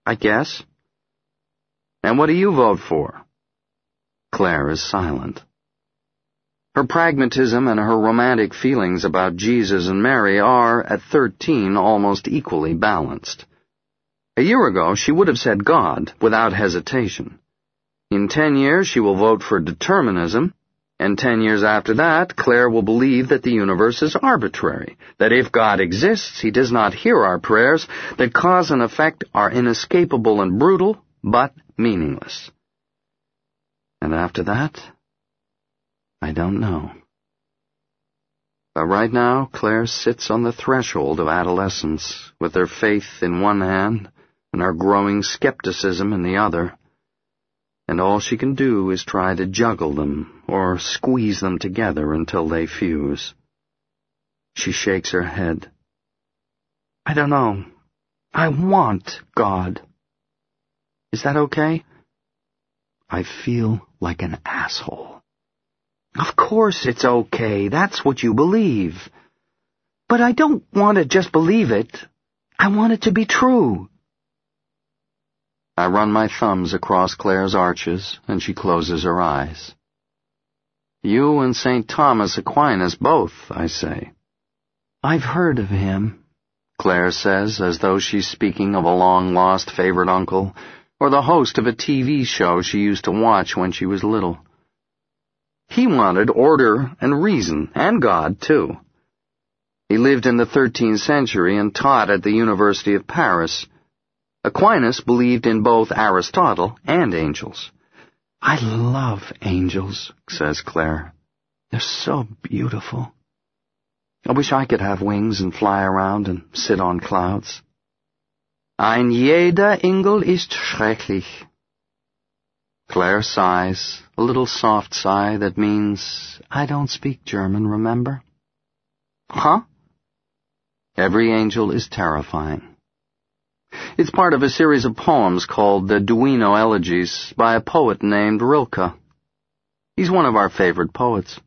I guess. And what do you vote for? Claire is silent. Her pragmatism and her romantic feelings about Jesus and Mary are, at 13, almost equally balanced. A year ago, she would have said God without hesitation. In 10 years, she will vote for determinism, and 10 years after that, Claire will believe that the universe is arbitrary, that if God exists, he does not hear our prayers, that cause and effect are inescapable and brutal, but meaningless. And after that, I don't know. But right now, Claire sits on the threshold of adolescence, with her faith in one hand and her growing skepticism in the other, and all she can do is try to juggle them or squeeze them together until they fuse. She shakes her head. I don't know. I want God. Is that okay? I feel like an asshole. Of course it's okay. That's what you believe. But I don't want to just believe it. I want it to be true. I run my thumbs across Claire's arches, and she closes her eyes. You and St. Thomas Aquinas both, I say. I've heard of him, Claire says, as though she's speaking of a long-lost favorite uncle, or the host of a TV show she used to watch when she was little. He wanted order and reason, and God, too. He lived in the 13th century and taught at the University of Paris. Aquinas believed in both Aristotle and angels. I love angels, says Claire. They're so beautiful. I wish I could have wings and fly around and sit on clouds. Ein jeder Engel ist schrecklich. Claire sighs, a little soft sigh that means, I don't speak German, remember? Huh? Every angel is terrifying. It's part of a series of poems called the Duino Elegies by a poet named Rilke. He's one of our favorite poets.